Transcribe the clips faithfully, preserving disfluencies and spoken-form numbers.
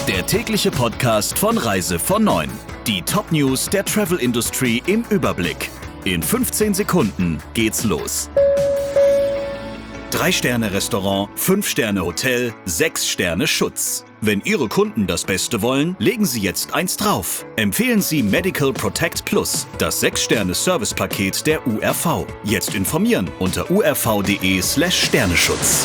Der tägliche Podcast von Reise von neun. Die Top-News der Travel-Industrie im Überblick. In fünfzehn Sekunden geht's los. Drei-Sterne-Restaurant, Fünf-Sterne-Hotel, Sechs-Sterne-Schutz. Wenn Ihre Kunden das Beste wollen, legen Sie jetzt eins drauf. Empfehlen Sie Medical Protect Plus, das Sechs-Sterne-Service-Paket der U R V. Jetzt informieren unter u r v punkt d e slash Sterneschutz.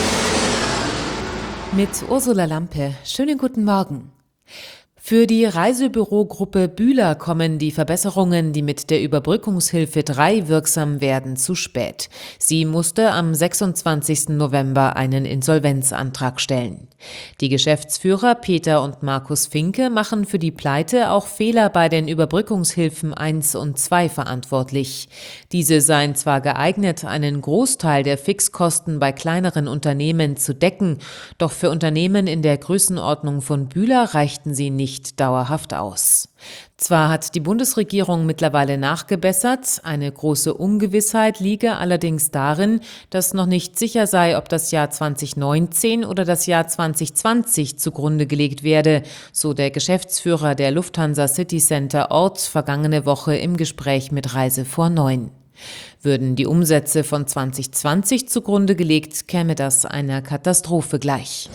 Mit Ursula Lampe. Schönen guten Morgen. Für die Reisebürogruppe Bühler kommen die Verbesserungen, die mit der Überbrückungshilfe drei wirksam werden, zu spät. Sie musste am sechsundzwanzigsten November einen Insolvenzantrag stellen. Die Geschäftsführer Peter und Markus Finke machen für die Pleite auch Fehler bei den Überbrückungshilfen eins und zwei verantwortlich. Diese seien zwar geeignet, einen Großteil der Fixkosten bei kleineren Unternehmen zu decken, doch für Unternehmen in der Größenordnung von Bühler reichten sie nicht dauerhaft aus. Zwar hat die Bundesregierung mittlerweile nachgebessert, eine große Ungewissheit liege allerdings darin, dass noch nicht sicher sei, ob das Jahr zweitausendneunzehn oder das Jahr zweitausendzwanzig zugrunde gelegt werde, so der Geschäftsführer der Lufthansa City Center Ort vergangene Woche im Gespräch mit Reise vor neun. Würden die Umsätze von zweitausendzwanzig zugrunde gelegt, käme das einer Katastrophe gleich.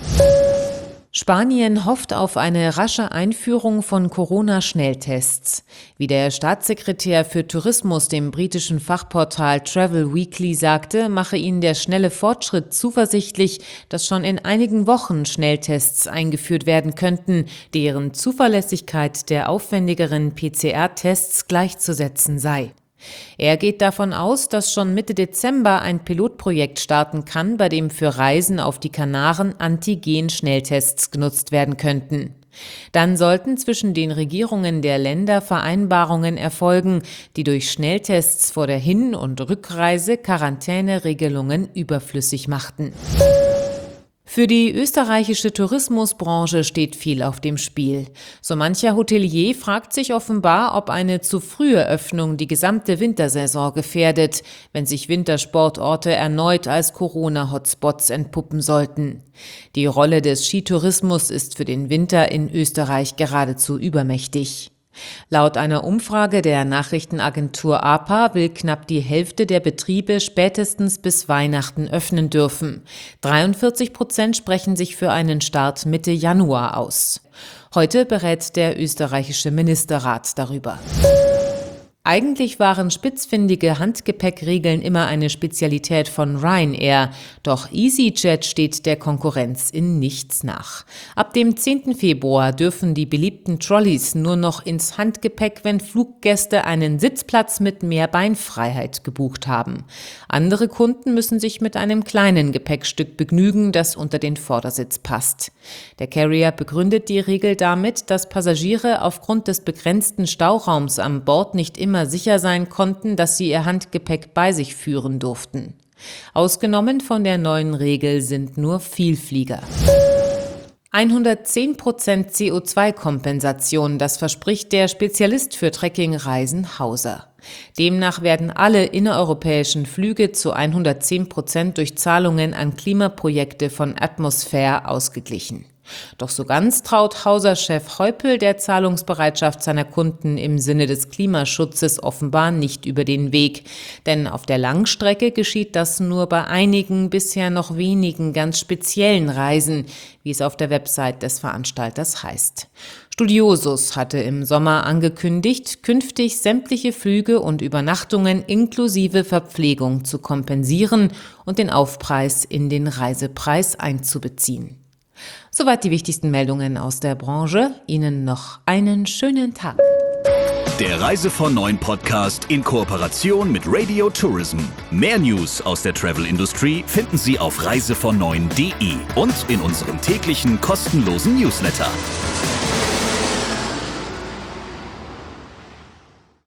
Spanien hofft auf eine rasche Einführung von Corona-Schnelltests. Wie der Staatssekretär für Tourismus dem britischen Fachportal Travel Weekly sagte, mache ihn der schnelle Fortschritt zuversichtlich, dass schon in einigen Wochen Schnelltests eingeführt werden könnten, deren Zuverlässigkeit der aufwendigeren P C R-Tests gleichzusetzen sei. Er geht davon aus, dass schon Mitte Dezember ein Pilotprojekt starten kann, bei dem für Reisen auf die Kanaren Antigen-Schnelltests genutzt werden könnten. Dann sollten zwischen den Regierungen der Länder Vereinbarungen erfolgen, die durch Schnelltests vor der Hin- und Rückreise Quarantäneregelungen überflüssig machten. Für die österreichische Tourismusbranche steht viel auf dem Spiel. So mancher Hotelier fragt sich offenbar, ob eine zu frühe Öffnung die gesamte Wintersaison gefährdet, wenn sich Wintersportorte erneut als Corona-Hotspots entpuppen sollten. Die Rolle des Skitourismus ist für den Winter in Österreich geradezu übermächtig. Laut einer Umfrage der Nachrichtenagentur A P A will knapp die Hälfte der Betriebe spätestens bis Weihnachten öffnen dürfen. dreiundvierzig Prozent sprechen sich für einen Start Mitte Januar aus. Heute berät der österreichische Ministerrat darüber. Eigentlich waren spitzfindige Handgepäckregeln immer eine Spezialität von Ryanair, doch EasyJet steht der Konkurrenz in nichts nach. Ab dem zehnten Februar dürfen die beliebten Trolleys nur noch ins Handgepäck, wenn Fluggäste einen Sitzplatz mit mehr Beinfreiheit gebucht haben. Andere Kunden müssen sich mit einem kleinen Gepäckstück begnügen, das unter den Vordersitz passt. Der Carrier begründet die Regel damit, dass Passagiere aufgrund des begrenzten Stauraums an Bord nicht immer sicher sein konnten, dass sie ihr Handgepäck bei sich führen durften. Ausgenommen von der neuen Regel sind nur Vielflieger. hundertzehn Prozent C O zwei Kompensation, das verspricht der Spezialist für Trekkingreisen Hauser. Demnach werden alle innereuropäischen Flüge zu hundertzehn Prozent durch Zahlungen an Klimaprojekte von Atmosphäre ausgeglichen. Doch so ganz traut Hauser-Chef Heupel der Zahlungsbereitschaft seiner Kunden im Sinne des Klimaschutzes offenbar nicht über den Weg. Denn auf der Langstrecke geschieht das nur bei einigen, bisher noch wenigen ganz speziellen Reisen, wie es auf der Website des Veranstalters heißt. Studiosus hatte im Sommer angekündigt, künftig sämtliche Flüge und Übernachtungen inklusive Verpflegung zu kompensieren und den Aufpreis in den Reisepreis einzubeziehen. Soweit die wichtigsten Meldungen aus der Branche. Ihnen noch einen schönen Tag. Der Reise von neun Podcast in Kooperation mit Radio Tourism. Mehr News aus der Travel-Industrie finden Sie auf reise von neun punkt de und in unserem täglichen kostenlosen Newsletter.